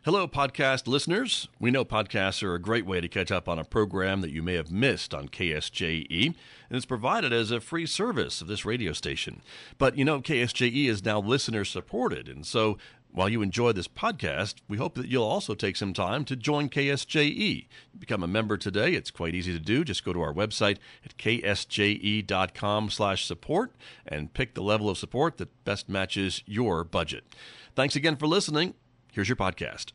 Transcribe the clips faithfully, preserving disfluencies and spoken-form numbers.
Hello, podcast listeners. We know podcasts are a great way to catch up on a program that you may have missed on K S J E, and it's provided as a free service of this radio station. But you know, K S J E is now listener supported, and so while you enjoy this podcast, we hope that you'll also take some time to join K S J E. Become a member today. It's quite easy to do. Just go to our website at k s j e dot com slash support and pick the level of support that best matches your budget. Thanks again for listening. Here's your podcast.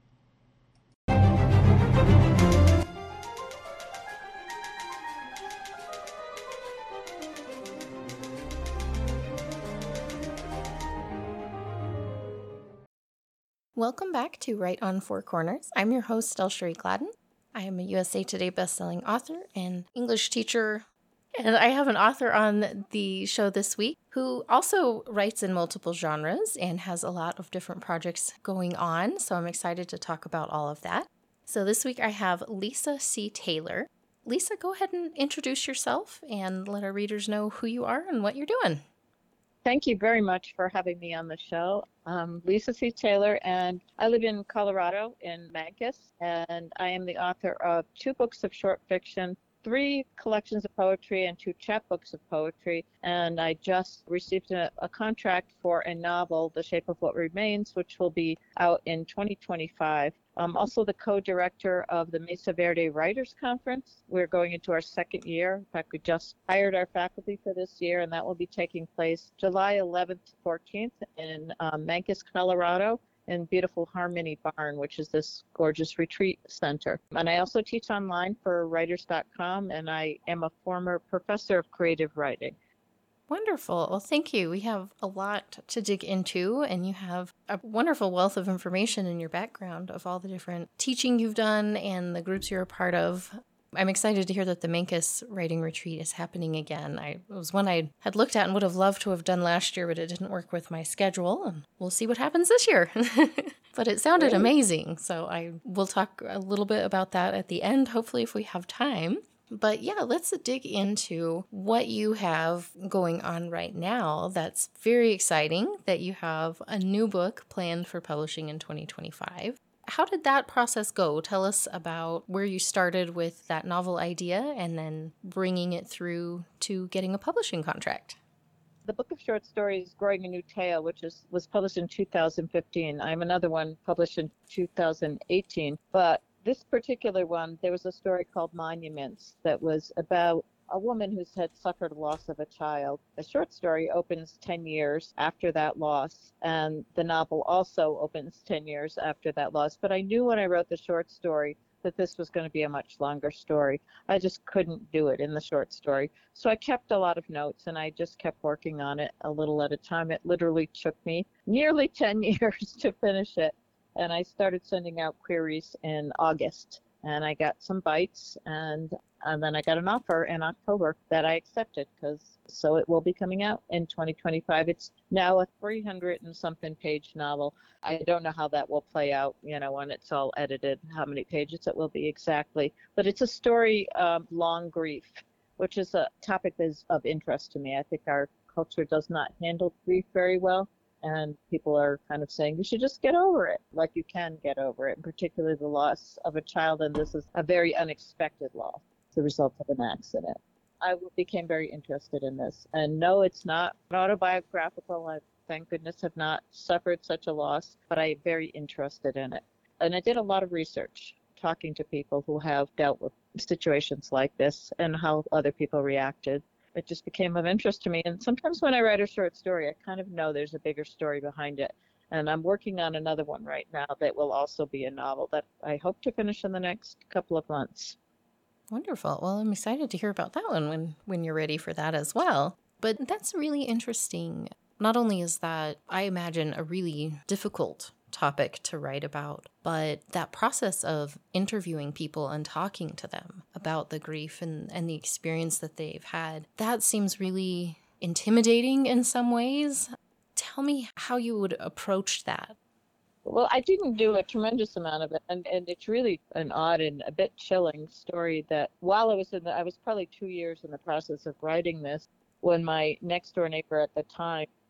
Welcome back to Right on Four Corners. I'm your host, Elsheree Gladden. I am a U S A Today bestselling author and English teacher, and I have an author on the show this week who also writes in multiple genres and has a lot of different projects going on, so I'm excited to talk about all of that. So this week I have Lisa C. Taylor. Lisa, go ahead and introduce yourself and let our readers know who you are and what you're doing. Thank you very much for having me on the show. I'm Lisa C. Taylor, and I live in Colorado in Mancos, and I am the author of two books of short fiction, three collections of poetry, and two chapbooks of poetry. And I just received a, a contract for a novel, The Shape of What Remains, which will be out in twenty twenty-five. I'm also the co-director of the Mesa Verde Writers Conference. We're going into our second year. In fact, we just hired our faculty for this year, and that will be taking place July eleventh to fourteenth in um, Mancos, Colorado, in beautiful Harmony Barn, which is this gorgeous retreat center. And I also teach online for writers dot com, and I am a former professor of creative writing. Wonderful. Well, thank you. We have a lot to dig into, and you have a wonderful wealth of information in your background of all the different teaching you've done and the groups you're a part of. I'm excited to hear that the Mancos Writing Retreat is happening again. I, it was one I had looked at and would have loved to have done last year, but it didn't work with my schedule, and we'll see what happens this year. But it sounded Great. amazing, so I will talk a little bit about that at the end, hopefully if we have time. But yeah, let's dig into what you have going on right now. That's very exciting that you have a new book planned for publishing in twenty twenty-five. How did that process go? Tell us about where you started with that novel idea and then bringing it through to getting a publishing contract. The book of short stories, Growing a New Tale, which is was published in two thousand fifteen. I have another one published in two thousand eighteen, but this particular one, there was a story called Monuments that was about a woman who's had suffered loss of a child. The short story opens ten years after that loss, and the novel also opens ten years after that loss. But I knew when I wrote the short story that this was going to be a much longer story. I just couldn't do it in the short story. So I kept a lot of notes, and I just kept working on it a little at a time. It literally took me nearly ten years to finish it. And I started sending out queries in August, and I got some bites, and, and then I got an offer in October that I accepted, because so it will be coming out in twenty twenty-five. It's now a three hundred and something page novel. I don't know how that will play out, you know, when it's all edited, how many pages it will be exactly. But it's a story of long grief, which is a topic that is of interest to me. I think our culture does not handle grief very well. And people are kind of saying, you should just get over it, like you can get over it, and particularly the loss of a child. And this is a very unexpected loss, the result of an accident. I became very interested in this. And no, it's not autobiographical. I, thank goodness, have not suffered such a loss, but I'm very interested in it. And I did a lot of research, talking to people who have dealt with situations like this and how other people reacted. It just became of interest to me. And sometimes when I write a short story, I kind of know there's a bigger story behind it. And I'm working on another one right now that will also be a novel that I hope to finish in the next couple of months. Wonderful. Well, I'm excited to hear about that one when, when you're ready for that as well. But that's really interesting. Not only is that, I imagine, a really difficult topic to write about, but that process of interviewing people and talking to them about the grief and, and the experience that they've had, that seems really intimidating in some ways. Tell me how you would approach that. Well, I didn't do a tremendous amount of it, and, and it's really an odd and a bit chilling story that while I was in the, I was probably two years in the process of writing this, when my next door neighbor at the time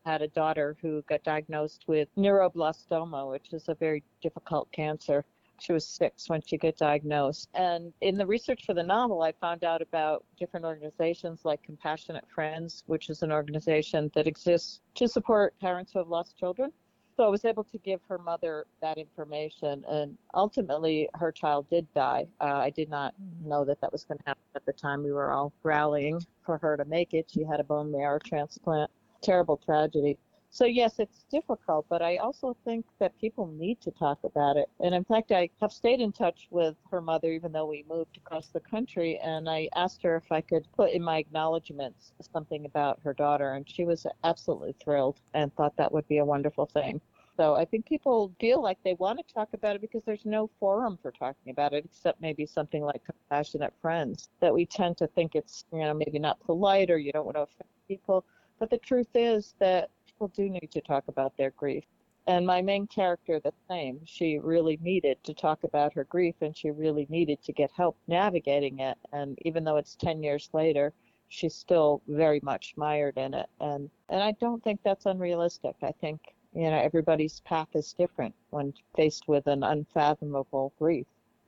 had a daughter who got diagnosed with neuroblastoma, which is a very difficult cancer. She was six when she got diagnosed. And in the research for the novel, I found out about different organizations like Compassionate Friends, which is an organization that exists to support parents who have lost children. So I was able to give her mother that information, and ultimately her child did die. Uh, I did not know that that was going to happen at the time. We were all rallying for her to make it. She had a bone marrow transplant. Terrible tragedy. So yes, it's difficult, but I also think that people need to talk about it. And in fact, I have stayed in touch with her mother, even though we moved across the country, and I asked her if I could put in my acknowledgments something about her daughter, and she was absolutely thrilled and thought that would be a wonderful thing. So I think people feel like they want to talk about it because there's no forum for talking about it, except maybe something like Compassionate Friends, that we tend to think it's, you know, maybe not polite or you don't want to offend people. But the truth is that people do need to talk about their grief. And my main character, the same, she really needed to talk about her grief, and she really needed to get help navigating it. And even though it's ten years later, she's still very much mired in it. And, and I don't think that's unrealistic. I think, you know, everybody's path is different when faced with an unfathomable grief.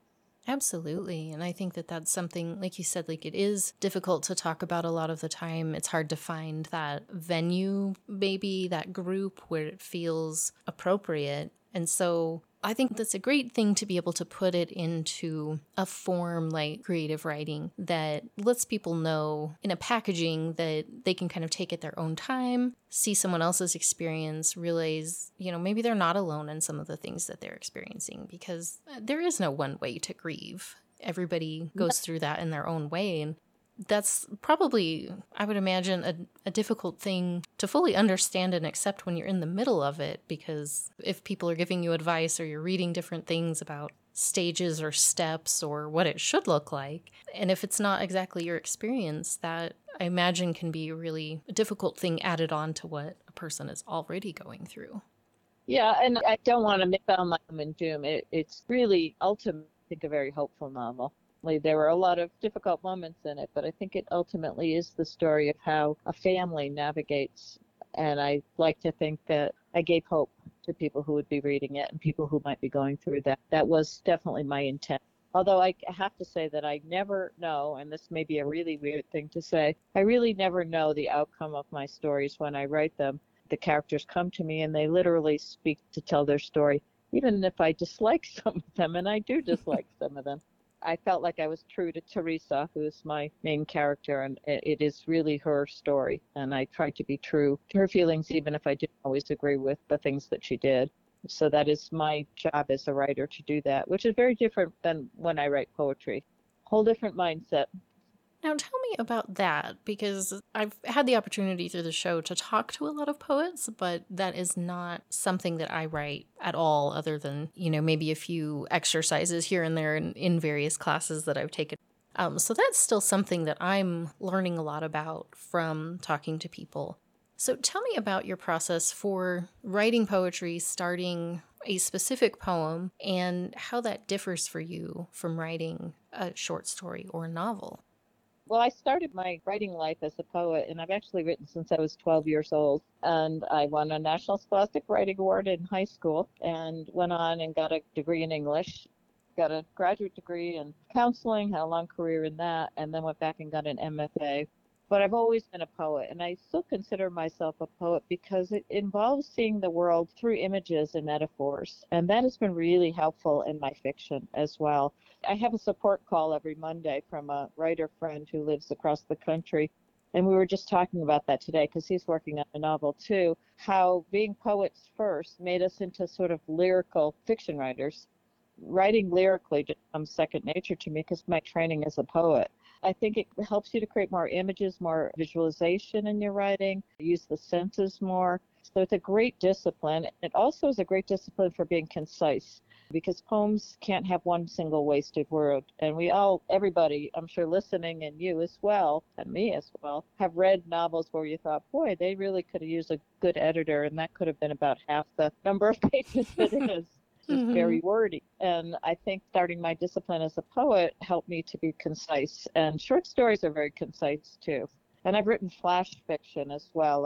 Absolutely. And I think that that's something, like you said, like it is difficult to talk about a lot of the time. It's hard to find that venue, maybe that group where it feels appropriate. And so I think that's a great thing to be able to put it into a form like creative writing that lets people know in a packaging that they can kind of take at their own time, see someone else's experience, realize, you know, maybe they're not alone in some of the things that they're experiencing, because there is no one way to grieve. Everybody goes through that in their own way. And that's probably, I would imagine, a, a difficult thing to fully understand and accept when you're in the middle of it, because if people are giving you advice or you're reading different things about stages or steps or what it should look like, and if it's not exactly your experience, that I imagine can be a really difficult thing added on to what a person is already going through. Yeah, and I don't want to make it sound like doom and doom. It, it's really ultimately, I think, a very hopeful novel. There were a lot of difficult moments in it, but I think it ultimately is the story of how a family navigates. And I like to think that I gave hope to people who would be reading it and people who might be going through that. That was definitely my intent. Although I have to say that I never know, and this may be a really weird thing to say, I really never know the outcome of my stories when I write them. The characters come to me and they literally speak to tell their story, even if I dislike some of them, and I do dislike some of them. I felt like I was true to Teresa, who is my main character, and it is really her story. And I tried to be true to her feelings, even if I didn't always agree with the things that she did. So that is my job as a writer, to do that, which is very different than when I write poetry. Whole different mindset. Now tell me about that, because I've had the opportunity through the show to talk to a lot of poets, but that is not something that I write at all, other than, you know, maybe a few exercises here and there in, in various classes that I've taken. Um, so that's still something that I'm learning a lot about from talking to people. So tell me about your process for writing poetry, starting a specific poem, and how that differs for you from writing a short story or a novel. Well, I started my writing life as a poet, and I've actually written since I was twelve years old. And I won a National Scholastic Writing Award in high school and went on and got a degree in English, got a graduate degree in counseling, had a long career in that, and then went back and got an M F A. But I've always been a poet, and I still consider myself a poet because it involves seeing the world through images and metaphors. And that has been really helpful in my fiction as well. I have a support call every Monday from a writer friend who lives across the country. And we were just talking about that today because he's working on a novel too, how being poets first made us into sort of lyrical fiction writers. Writing lyrically just comes second nature to me because my training is a poet. I think it helps you to create more images, more visualization in your writing, use the senses more. So it's a great discipline. It also is a great discipline for being concise, because poems can't have one single wasted word. And we all, everybody, I'm sure listening, and you as well, and me as well, have read novels where you thought, boy, they really could have used a good editor, and that could have been about half the number of pages it is. It's mm-hmm. very wordy. And I think starting my discipline as a poet helped me to be concise. And short stories are very concise, too. And I've written flash fiction as well. I've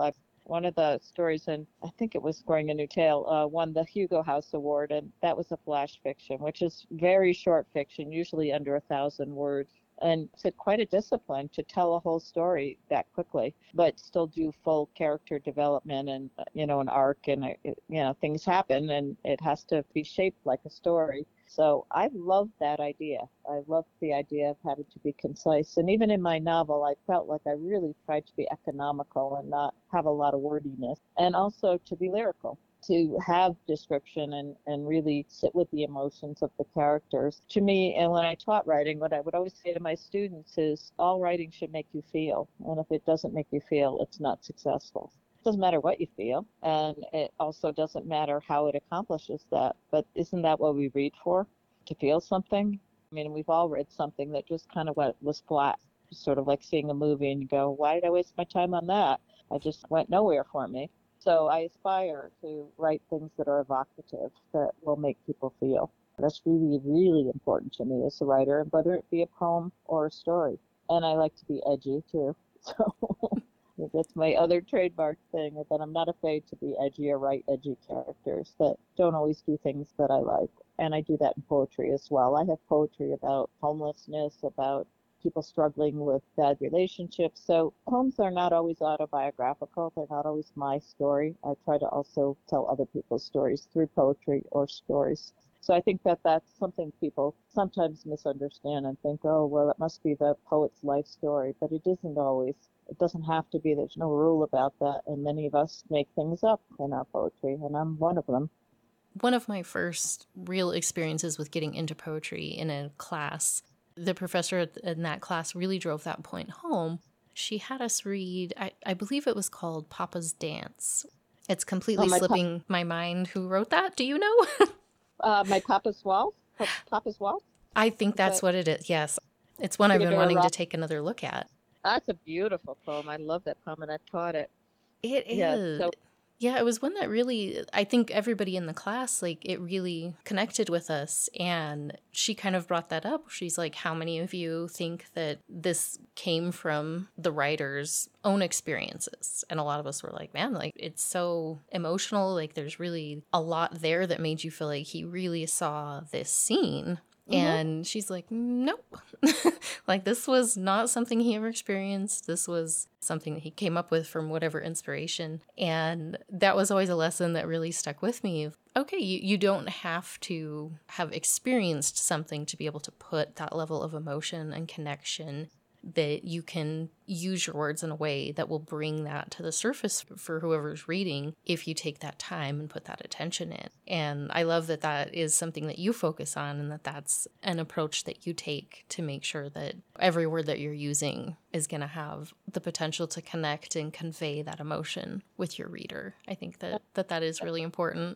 One of the stories, and I think it was Growing a New Tale, uh, won the Hugo House Award, and that was a flash fiction, which is very short fiction, usually under a thousand words. And it's quite a discipline to tell a whole story that quickly, but still do full character development and, you know, an arc, and, you know, things happen and it has to be shaped like a story. So I love that idea. I love the idea of having to be concise. And even in my novel, I felt like I really tried to be economical and not have a lot of wordiness, and also to be lyrical, to have description and, and really sit with the emotions of the characters. To me, and when I taught writing, what I would always say to my students is all writing should make you feel. And if it doesn't make you feel, it's not successful. It doesn't matter what you feel, and it also doesn't matter how it accomplishes that. But isn't that what we read for? To feel something? I mean, we've all read something that just kind of went, was flat, sort of like seeing a movie and you go, why did I waste my time on that? I just went nowhere for me. So I aspire to write things that are evocative, that will make people feel. That's really, really important to me as a writer, whether it be a poem or a story. And I like to be edgy too. So that's my other trademark thing, is that I'm not afraid to be edgy or write edgy characters that don't always do things that I like. And I do that in poetry as well. I have poetry about homelessness, about people struggling with bad relationships. So poems are not always autobiographical. They're not always my story. I try to also tell other people's stories through poetry or stories. So I think that that's something people sometimes misunderstand and think, oh, well, it must be the poet's life story. But it isn't always. It doesn't have to be. There's no rule about that. And many of us make things up in our poetry, and I'm one of them. One of my first real experiences with getting into poetry in a class, the professor in that class really drove that point home. She had us read, I, I believe it was called Papa's Dance. It's completely oh, my slipping pa- my mind who wrote that. Do you know? uh, my Papa's Waltz? Papa's Waltz? I think that's okay. What it is, yes. It's one I've been wanting Rock. to take another look at. That's a beautiful poem. I love that poem, and I've taught it. It is. Yeah, so- Yeah, it was one that really, I think everybody in the class, like, it really connected with us. And she kind of brought that up. She's like, how many of you think that this came from the writer's own experiences? And a lot of us were like, man, like, it's so emotional. Like, there's really a lot there that made you feel like he really saw this scene. Mm-hmm. And she's like, nope. Like, this was not something he ever experienced. This was something that he came up with from whatever inspiration. And that was always a lesson that really stuck with me. Okay, you, you don't have to have experienced something to be able to put that level of emotion and connection, that you can use your words in a way that will bring that to the surface for whoever's reading if you take that time and put that attention in. And I love that that is something that you focus on, and that that's an approach that you take to make sure that every word that you're using is going to have the potential to connect and convey that emotion with your reader. I think that that, that is really important.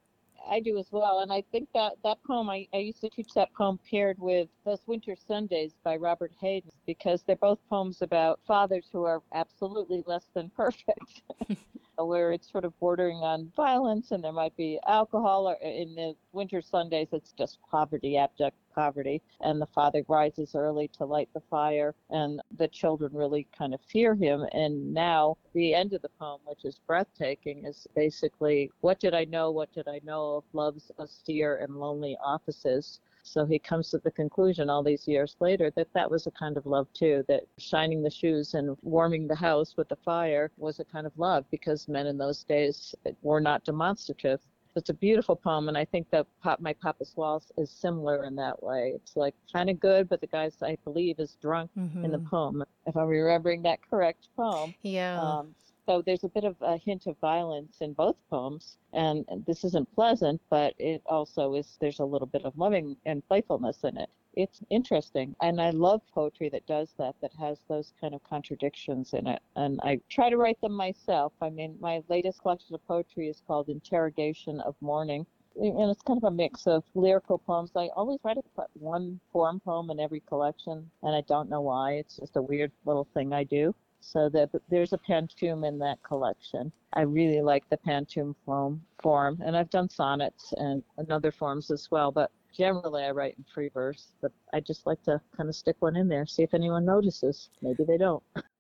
I do as well. And I think that that poem, I, I used to teach that poem paired with Those Winter Sundays by Robert Hayden, because they're both poems about fathers who are absolutely less than perfect, where it's sort of bordering on violence, and there might be alcohol, or in the Winter Sundays, it's just poverty, abject poverty. And the father rises early to light the fire, and the children really kind of fear him. And now the end of the poem, which is breathtaking, is basically, what did I know, what did I know of love's austere and lonely offices? So he comes to the conclusion all these years later that that was a kind of love too, that shining the shoes and warming the house with the fire was a kind of love, because men in those days were not demonstrative. It's a beautiful poem, and I think that Pop, My Papa's Waltz is similar in that way. It's like kind of good, but the guy, I believe, is drunk mm-hmm. in the poem, if I'm remembering that correct poem. Yeah. Um, so there's a bit of a hint of violence in both poems, and, and this isn't pleasant, but it also is, there's a little bit of loving and playfulness in it. It's interesting, and I love poetry that does that, that has those kind of contradictions in it, and I try to write them myself. I mean, my latest collection of poetry is called Interrogation of Mourning, and it's kind of a mix of lyrical poems. I always try to put one form poem in every collection, and I don't know why. It's just a weird little thing I do. So that there's a pantoum in that collection. I really like the pantoum form, form, and I've done sonnets and, and other forms as well, but generally I write in free verse, but I just like to kind of stick one in there, see if anyone notices. Maybe they don't.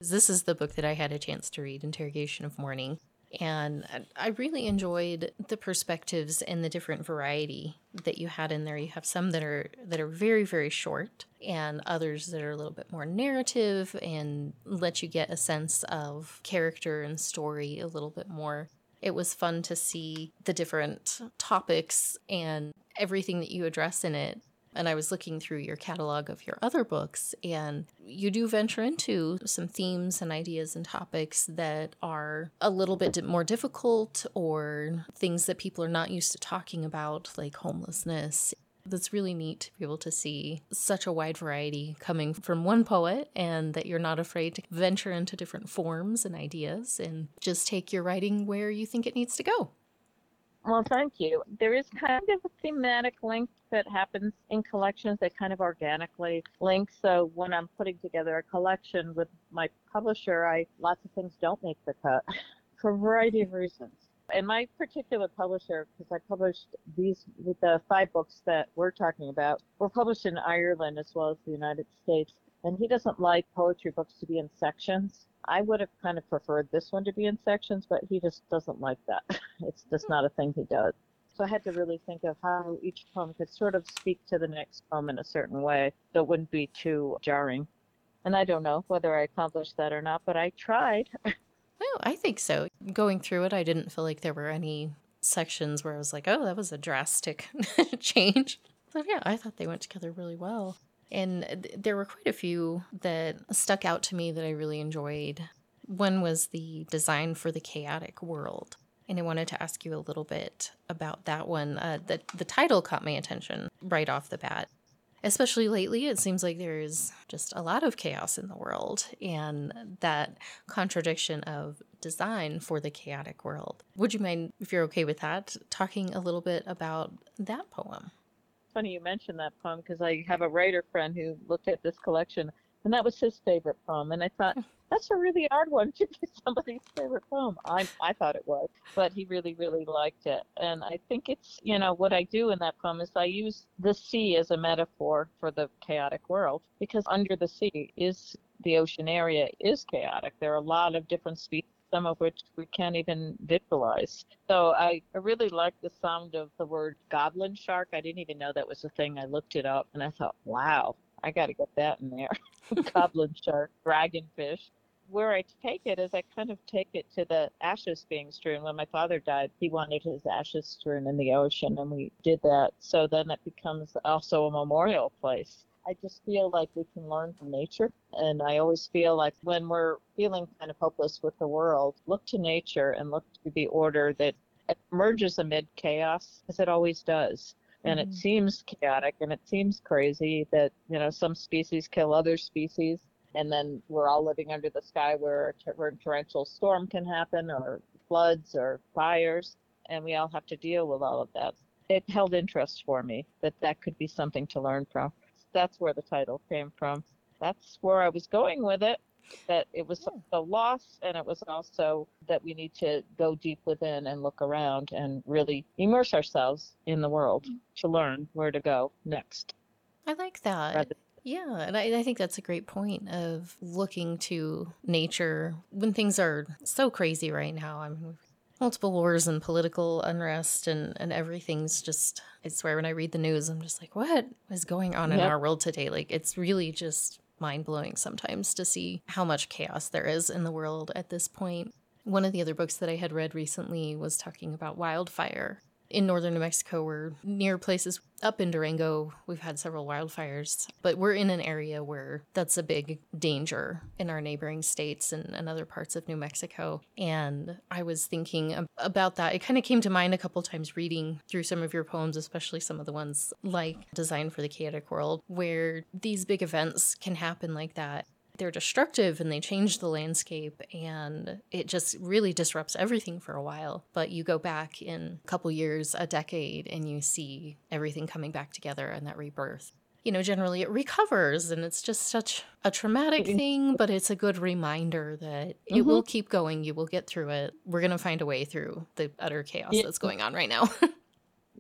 This is the book that I had a chance to read, Interrogation of Morning. And I really enjoyed the perspectives and the different variety that you had in there. You have some that are that are very, very short, and others that are a little bit more narrative and let you get a sense of character and story a little bit more. It was fun to see the different topics and everything that you address in it. And I was looking through your catalog of your other books, and you do venture into some themes and ideas and topics that are a little bit more difficult, or things that people are not used to talking about, like homelessness. That's really neat to be able to see such a wide variety coming from one poet, and that you're not afraid to venture into different forms and ideas and just take your writing where you think it needs to go. Well, thank you. There is kind of a thematic link that happens in collections that kind of organically link. So when I'm putting together a collection with my publisher, I lots of things don't make the cut for a variety of reasons. And my particular publisher, because I published these with the five books that we're talking about, were published in Ireland as well as the United States. And he doesn't like poetry books to be in sections. I would have kind of preferred this one to be in sections, but he just doesn't like that. It's just not a thing he does. So I had to really think of how each poem could sort of speak to the next poem in a certain way that wouldn't be too jarring. And I don't know whether I accomplished that or not, but I tried. Well, I think so. Going through it, I didn't feel like there were any sections where I was like, oh, that was a drastic change. But yeah, I thought they went together really well. And there were quite a few that stuck out to me that I really enjoyed. One was the design for the chaotic world. And I wanted to ask you a little bit about that one. Uh, the, the title caught my attention right off the bat. Especially lately, it seems like there's just a lot of chaos in the world. And that contradiction of design for the chaotic world. Would you mind, if you're okay with that, talking a little bit about that poem? Funny you mentioned that poem, because I have a writer friend who looked at this collection, and that was his favorite poem. And I thought, that's a really hard one to be somebody's favorite poem. I I thought it was, but he really, really liked it. And I think it's, you know, what I do in that poem is I use the sea as a metaphor for the chaotic world, because under the sea is the ocean area is chaotic. There are a lot of different species, some of which we can't even visualize. So I, I really like the sound of the word goblin shark. I didn't even know that was a thing. I looked it up and I thought, wow, I got to get that in there. Goblin shark, dragonfish. Where I take it is I kind of take it to the ashes being strewn. When my father died, he wanted his ashes strewn in the ocean, and we did that. So then it becomes also a memorial place. I just feel like we can learn from nature. And I always feel like when we're feeling kind of hopeless with the world, look to nature and look to the order that emerges amid chaos, as it always does. And mm-hmm. It seems chaotic and it seems crazy that, you know, some species kill other species. And then we're all living under the sky where a torrential storm can happen, or floods or fires. And we all have to deal with all of that. It held interest for me that that could be something to learn from. That's where the title came from. That's where I was going with it, that it was the loss, and it was also that we need to go deep within and look around and really immerse ourselves in the world to learn where to go next. I like that. Rather- yeah, and I, I think that's a great point of looking to nature when things are so crazy right now. I mean, multiple wars and political unrest and, and everything's just, I swear when I read the news, I'm just like, what is going on yep. in our world today? Like, it's really just mind-blowing sometimes to see how much chaos there is in the world at this point. One of the other books that I had read recently was talking about wildfire. In northern New Mexico, we're near places up in Durango. We've had several wildfires, but we're in an area where that's a big danger in our neighboring states and, and other parts of New Mexico. And I was thinking about that. It kind of came to mind a couple times reading through some of your poems, especially some of the ones like Design for the Chaotic World, where these big events can happen like that. They're destructive and they change the landscape, and it just really disrupts everything for a while. But you go back in a couple years, a decade, and you see everything coming back together and that rebirth. You know, generally it recovers, and it's just such a traumatic thing, but it's a good reminder that mm-hmm. it will keep going. You will get through it. We're going to find a way through the utter chaos yeah. that's going on right now.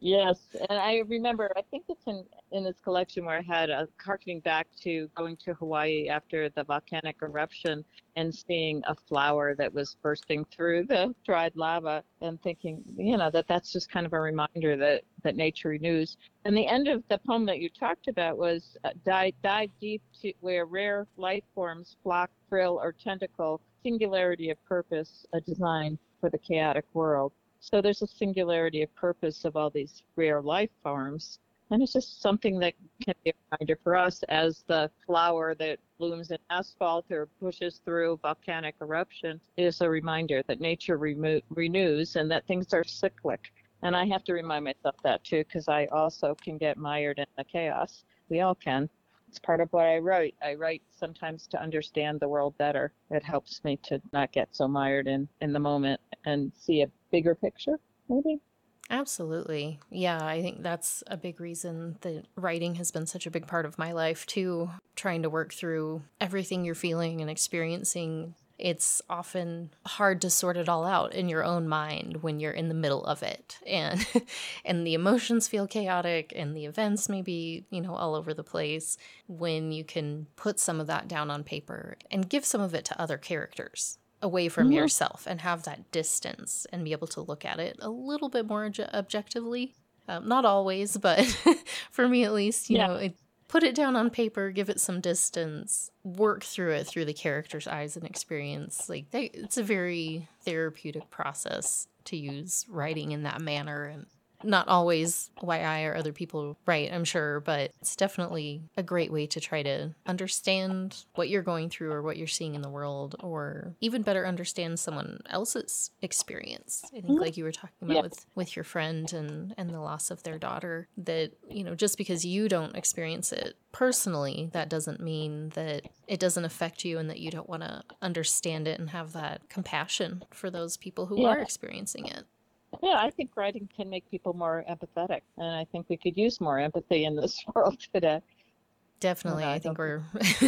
Yes, and I remember, I think it's in in this collection where I had a harkening back to going to Hawaii after the volcanic eruption and seeing a flower that was bursting through the dried lava and thinking, you know, that that's just kind of a reminder that that nature renews. And the end of the poem that you talked about was uh, dive, dive deep to where rare life forms flock, frill, or tentacle, singularity of purpose, a design for the chaotic world. So there's a singularity of purpose of all these rare life forms. And it's just something that can be a reminder for us as the flower that blooms in asphalt or pushes through volcanic eruption is a reminder that nature remo- renews and that things are cyclic. And I have to remind myself that too, because I also can get mired in the chaos. We all can. It's part of what I write. I write sometimes to understand the world better. It helps me to not get so mired in, in the moment and see a bigger picture, maybe. Absolutely. Yeah, I think that's a big reason that writing has been such a big part of my life too, trying to work through everything you're feeling and experiencing. It's often hard to sort it all out in your own mind when you're in the middle of it. And and the emotions feel chaotic and the events may be, you know, all over the place. When you can put some of that down on paper and give some of it to other characters away from Mm-hmm. yourself and have that distance and be able to look at it a little bit more obje- objectively. Um, not always, but for me at least, you Yeah. know, it, put it down on paper, give it some distance, work through it through the character's eyes and experience. Like they, it's a very therapeutic process to use writing in that manner. And not always why I or other people write, I'm sure, but it's definitely a great way to try to understand what you're going through or what you're seeing in the world, or even better understand someone else's experience. I think like you were talking about Yeah. with, with your friend and, and the loss of their daughter, that, you know, just because you don't experience it personally, that doesn't mean that it doesn't affect you and that you don't want to understand it and have that compassion for those people who Yeah. are experiencing it. Yeah, I think writing can make people more empathetic, and I think we could use more empathy in this world today. Definitely. And I I think don't we're,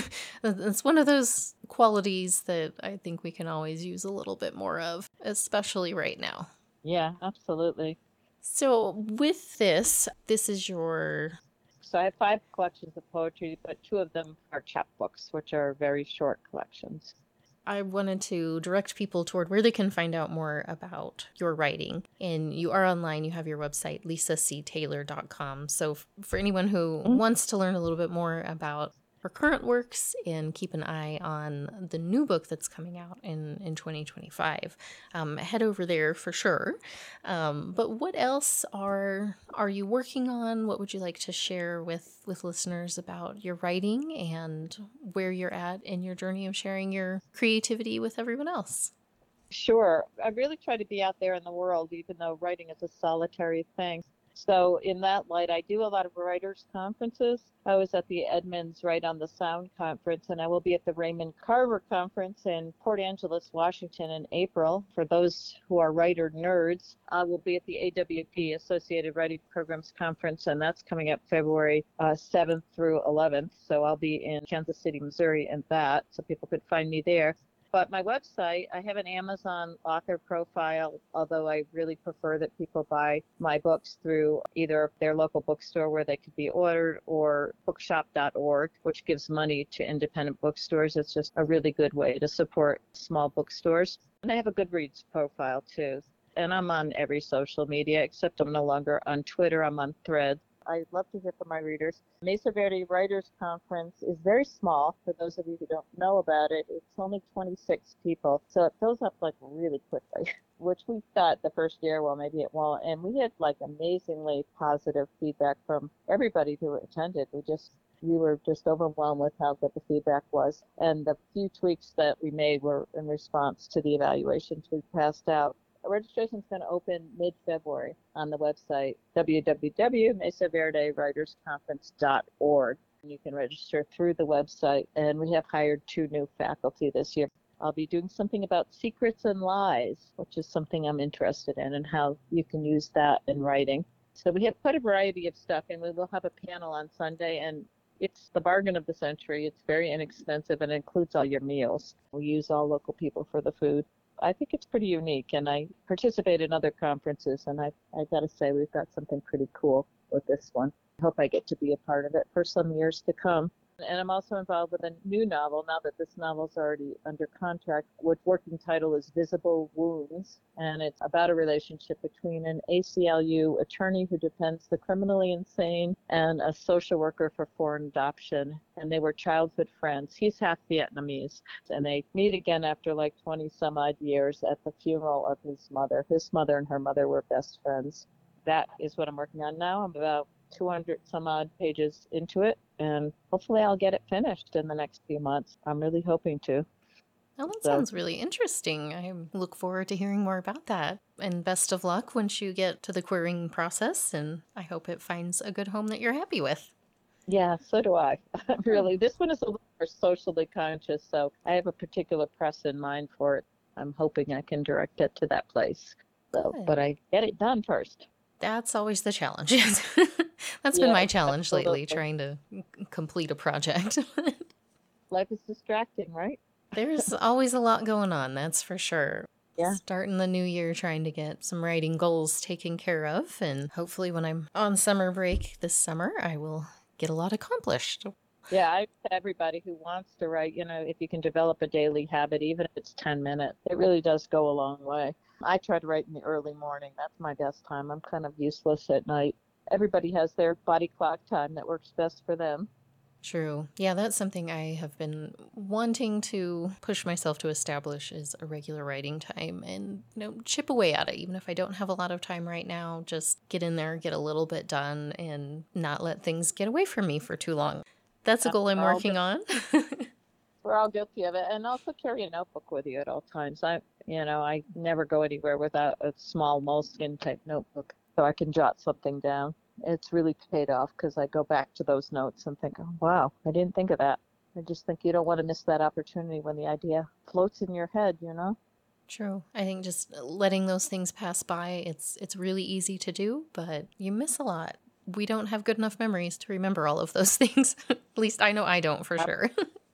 it's one of those qualities that I think we can always use a little bit more of, especially right now. Yeah, absolutely. So, with this, this is your, So I have five collections of poetry, but two of them are chapbooks, which are very short collections. I wanted to direct people toward where they can find out more about your writing. And you are online, you have your website, lisa c taylor dot com. So, f- for anyone who Mm. wants to learn a little bit more about her current works and keep an eye on the new book that's coming out in, in twenty twenty-five, um, head over there for sure. Um, but what else are are you working on? What would you like to share with, with listeners about your writing and where you're at in your journey of sharing your creativity with everyone else? Sure. I really try to be out there in the world, even though writing is a solitary thing. So, in that light, I do a lot of writers' conferences. I was at the Edmonds Write on the Sound conference, and I will be at the Raymond Carver conference in Port Angeles, Washington in April. For those who are writer nerds, I will be at the A W P, Associated Writing Programs Conference, and that's coming up February uh, seventh through eleventh. So, I'll be in Kansas City, Missouri, in that, so people could find me there. But my website, I have an Amazon author profile, although I really prefer that people buy my books through either their local bookstore where they could be ordered or bookshop dot org, which gives money to independent bookstores. It's just a really good way to support small bookstores. And I have a Goodreads profile too. And I'm on every social media, except I'm no longer on Twitter. I'm on Threads. I love to hear from my readers. Mesa Verde Writers Conference is very small. For those of you who don't know about it, it's only twenty-six people. So it fills up like really quickly, which we thought the first year, well, maybe it won't. And we had like amazingly positive feedback from everybody who attended. We just we were just overwhelmed with how good the feedback was. And the few tweaks that we made were in response to the evaluations we passed out. Registration is going to open mid-February on the website, w w w dot mesa verde writers conference dot org. You can register through the website, and we have hired two new faculty this year. I'll be doing something about secrets and lies, which is something I'm interested in, and how you can use that in writing. So we have quite a variety of stuff, and we will have a panel on Sunday, and it's the bargain of the century. It's very inexpensive and includes all your meals. We use all local people for the food. I think it's pretty unique, and I participate in other conferences, and I I got to say we've got something pretty cool with this one. I hope I get to be a part of it for some years to come. And I'm also involved with a new novel now that this novel's already under contract, which working title is Visible Wounds. And it's about a relationship between an A C L U attorney who defends the criminally insane and a social worker for foreign adoption. And they were childhood friends. He's half Vietnamese. And they meet again after like twenty some odd years at the funeral of his mother. His mother and her mother were best friends. That is what I'm working on now. I'm about two hundred some odd pages into it, and hopefully I'll get it finished in the next few months. I'm really hoping to. Oh, that So, sounds really interesting. I look forward to hearing more about that. And best of luck once you get to the querying process, and I hope it finds a good home that you're happy with. yeah, so do I. Really, this one is a little more socially conscious, so I have a particular press in mind for it. I'm hoping I can direct it to that place. So, Good. but I get it done first. That's always the challenge. That's Yeah, been my challenge absolutely. lately, trying to complete a project. Life is distracting, right? There's always a lot going on, that's for sure. Yeah. Starting the new year, trying to get some writing goals taken care of, and hopefully when I'm on summer break this summer, I will get a lot accomplished. Yeah, I everybody who wants to write, you know, if you can develop a daily habit, even if it's ten minutes, it really does go a long way. I try to write in the early morning. That's my best time. I'm kind of useless at night. Everybody has their body clock time that works best for them. True. Yeah, that's something I have been wanting to push myself to establish is a regular writing time and, you know, chip away at it. Even if I don't have a lot of time right now, just get in there, get a little bit done, and not let things get away from me for too long. That's a goal I'm We're all working gu- on. We're all guilty of it. And also carry a notebook with you at all times. I, you know, I never go anywhere without a small moleskin type notebook so I can jot something down. It's really paid off because I go back to those notes and think, oh, wow, I didn't think of that. I just think you don't want to miss that opportunity when the idea floats in your head, you know? True. I think just letting those things pass by, it's it's really easy to do, but you miss a lot. We don't have good enough memories to remember all of those things. At least I know I don't for sure.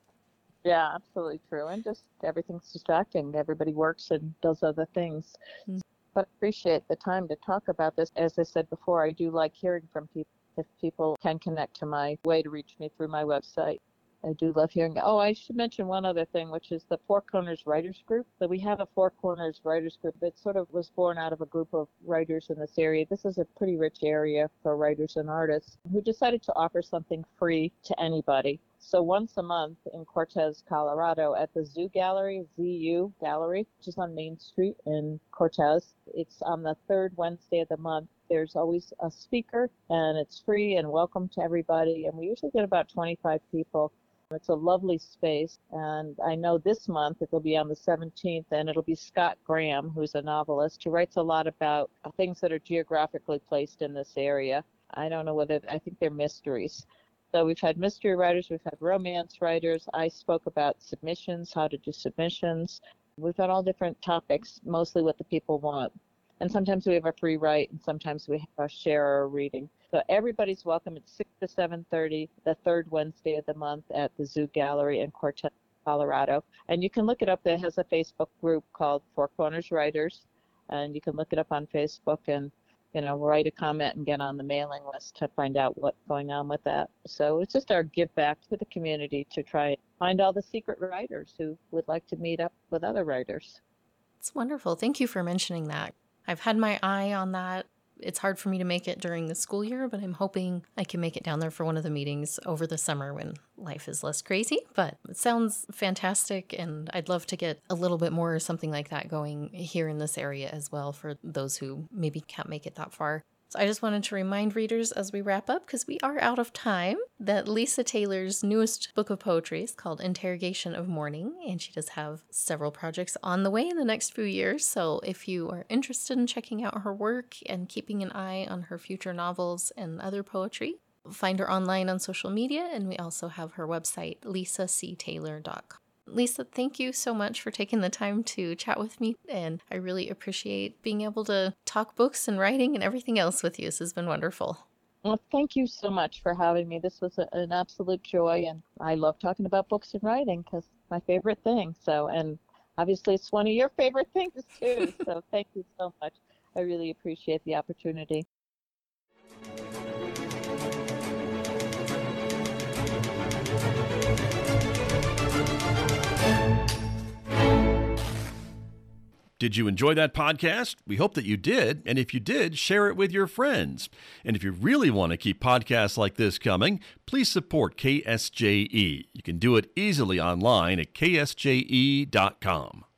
Yeah, absolutely true. And just everything's distracting. Everybody works and does other things. Mm. But I appreciate the time to talk about this. As I said before, I do like hearing from people. If people can connect to my way to reach me through my website, I do love hearing. Oh, I should mention one other thing, which is the Four Corners Writers Group. So we have a Four Corners Writers Group that sort of was born out of a group of writers in this area. This is a pretty rich area for writers and artists who decided to offer something free to anybody. So once a month in Cortez, Colorado, at the Zoo Gallery, Z U Gallery, which is on Main Street in Cortez, it's on the third Wednesday of the month. There's always a speaker, and it's free and welcome to everybody. And we usually get about twenty-five people. It's a lovely space, and I know this month it'll be on the seventeenth, and it'll be Scott Graham, who's a novelist, who writes a lot about things that are geographically placed in this area. I don't know whether, I think they're mysteries. So we've had mystery writers, we've had romance writers. I spoke about submissions, how to do submissions. We've got all different topics, mostly what the people want. And sometimes we have a free write, and sometimes we have a share or a reading. So everybody's welcome at six to seven thirty, the third Wednesday of the month at the Zoo Gallery in Cortez, Colorado. And you can look it up. It has a Facebook group called Four Corners Writers, and you can look it up on Facebook and, you know, write a comment and get on the mailing list to find out what's going on with that. So it's just our give back to the community to try and find all the secret writers who would like to meet up with other writers. It's wonderful. Thank you for mentioning that. I've had my eye on that. It's hard for me to make it during the school year, but I'm hoping I can make it down there for one of the meetings over the summer when life is less crazy. But it sounds fantastic, and I'd love to get a little bit more or something like that going here in this area as well for those who maybe can't make it that far. So I just wanted to remind readers as we wrap up, because we are out of time, that Lisa Taylor's newest book of poetry is called Interrogation of Morning, and she does have several projects on the way in the next few years. So if you are interested in checking out her work and keeping an eye on her future novels and other poetry, find her online on social media, and we also have her website, lisa c taylor dot com. Lisa, thank you so much for taking the time to chat with me, and I really appreciate being able to talk books and writing and everything else with you. This has been wonderful. Well, thank you so much for having me. This was a, an absolute joy, and I love talking about books and writing because it's my favorite thing. So, and obviously it's one of your favorite things too. So thank you so much. I really appreciate the opportunity. Did you enjoy that podcast? We hope that you did. And if you did, share it with your friends. And if you really want to keep podcasts like this coming, please support K S J E. You can do it easily online at K S J E dot com.